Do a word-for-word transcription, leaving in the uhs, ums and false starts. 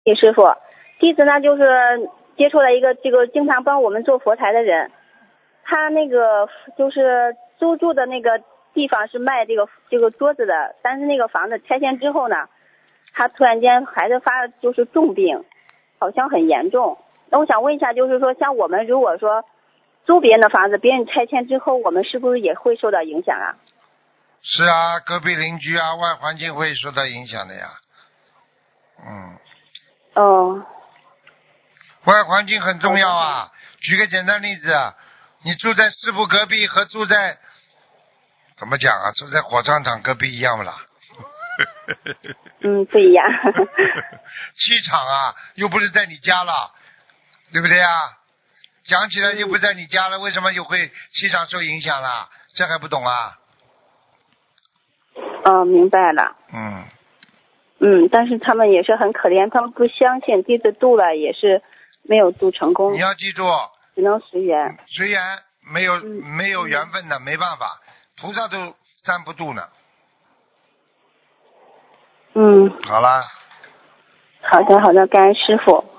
谢师傅。弟子呢就是接触了一个这个经常帮我们做佛台的人，他那个就是租住的那个地方是卖这个这个桌子的，但是那个房子拆迁之后呢，他突然间孩子发就是重病，好像很严重。那我想问一下，就是说像我们如果说租别人的房子，别人拆迁之后，我们是不是也会受到影响啊？ 是啊，隔壁邻居啊，外环境会受到影响的呀。嗯。 哦。 外环境很重要啊。举个简单例子，你住在师傅隔壁和住在怎么讲啊？住在火葬场隔壁一样不啦？ 嗯，不一样。 气场啊，又不是在你家了，对不对啊？讲起来又不在你家了，为什么又会气场受影响了？这还不懂啊？ 哦，明白了。 嗯。 嗯，但是他们也是很可怜，他们不相信，弟子度了也是没有度成功。 你要记住， 只能随缘。 随缘，没有、 嗯、 没有缘分的，没办法，菩萨都站不住呢。 嗯。 好了。 好的，好的，感恩师傅。